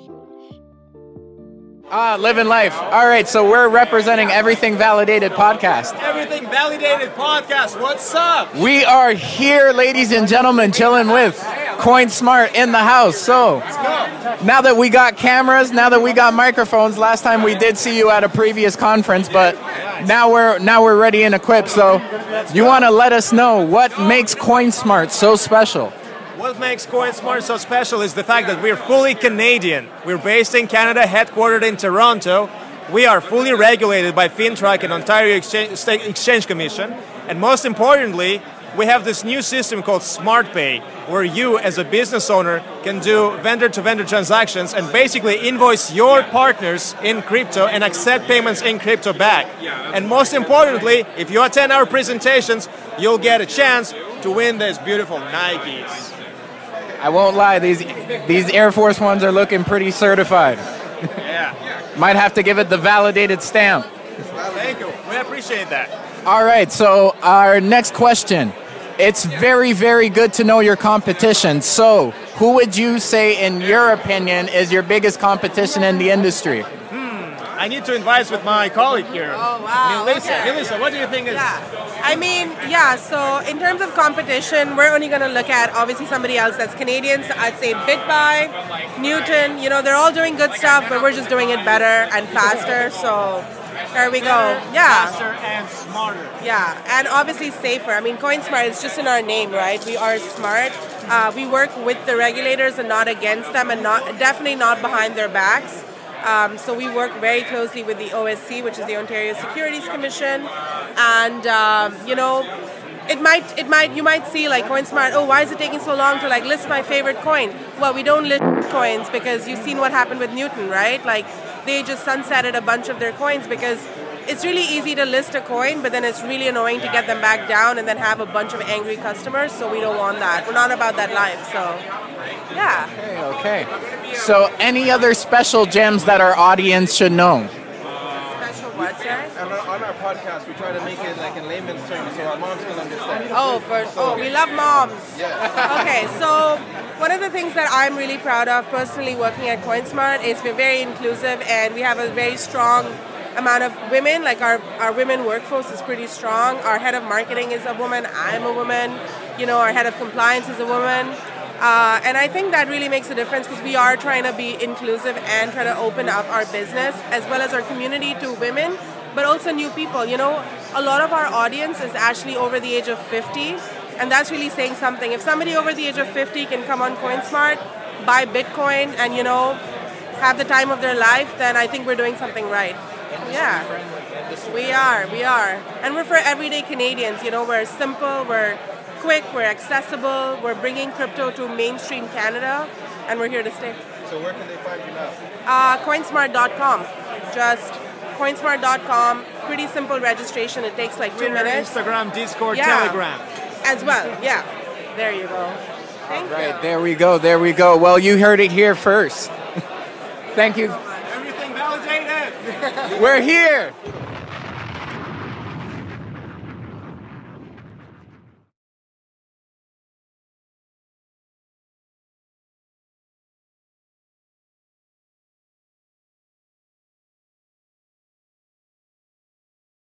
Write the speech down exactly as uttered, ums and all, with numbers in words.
Ah, living life. All right, so we're representing Everything Validated podcast. Everything Validated podcast. What's up? We are here, ladies and gentlemen, chilling with CoinSmart in the house. So now that we got cameras, now that we got microphones, last time we did see you at a previous conference, but now we're now we're ready and equipped. So you want to let us know what makes CoinSmart so special? What makes CoinSmart so special is the fact that we're fully Canadian. We're based in Canada, headquartered in Toronto. We are fully regulated by FINTRAC and Ontario Exchange, State Exchange Commission. And most importantly, we have this new system called SmartPay, where you as a business owner can do vendor-to-vendor transactions and basically invoice your partners in crypto and accept payments in crypto back. And most importantly, if you attend our presentations, you'll get a chance to win these beautiful Nikes. I won't lie, these these Air Force Ones are looking pretty certified. Yeah. Might have to give it the validated stamp. Thank you. We appreciate that. All right, so our next question. It's very, very good to know your competition. So, who would you say, in your opinion, is your biggest competition in the industry? I need to advise with my colleague here. Oh, wow. Melissa, Okay. Melissa, what do you think is... Yeah. I mean, yeah, so in terms of competition, we're only going to look at, obviously, somebody else that's Canadian. So I'd say BitBuy, Newton, you know, they're all doing good stuff, but we're just doing it better and faster. So there we go. Yeah. Faster and smarter. Yeah, and obviously safer. I mean, CoinSmart is just in our name, right? We are smart. Uh, we work with the regulators and not against them, and not definitely not behind their backs. Um, so we work very closely with the O S C, which is the Ontario Securities Commission, and um, you know, it might, it might, you might see like CoinSmart. Oh, why is it taking so long to like list my favorite coin? Well, we don't list coins because you've seen what happened with Newton, right? Like they just sunsetted a bunch of their coins because it's really easy to list a coin, but then it's really annoying to get them back down and then have a bunch of angry customers. So we don't want that. We're not about that life. So yeah. Okay, okay. So any other special gems that our audience should know? Special what, sir? And on our podcast, we try to make it like in layman's terms so our moms can understand. Oh, for oh, we love moms. Yeah. Okay, so one of the things that I'm really proud of personally working at CoinSmart is we're very inclusive and we have a very strong amount of women. Like our, our women workforce is pretty strong. Our head of marketing is a woman. I'm a woman. You know, our head of compliance is a woman. Uh, and I think that really makes a difference because we are trying to be inclusive and try to open up our business as well as our community to women, but also new people. You know, a lot of our audience is actually over the age of fifty, and that's really saying something. If somebody over the age of fifty can come on CoinSmart, buy Bitcoin, and, you know, have the time of their life, then I think we're doing something right. Yeah, we are, we are. And we're for everyday Canadians. You know, we're simple, we're quick, we're accessible, we're bringing crypto to mainstream Canada, and we're here to stay. So where can they find you now? Uh, Coinsmart dot com. Just Coinsmart dot com. Pretty simple registration. It takes like two Twitter, minutes. Instagram, Discord, Yeah. Telegram. As well, yeah. There you go. Thank Right, you. there we go, there we go. Well, you heard it here first. Thank you. Everything validated. We're here.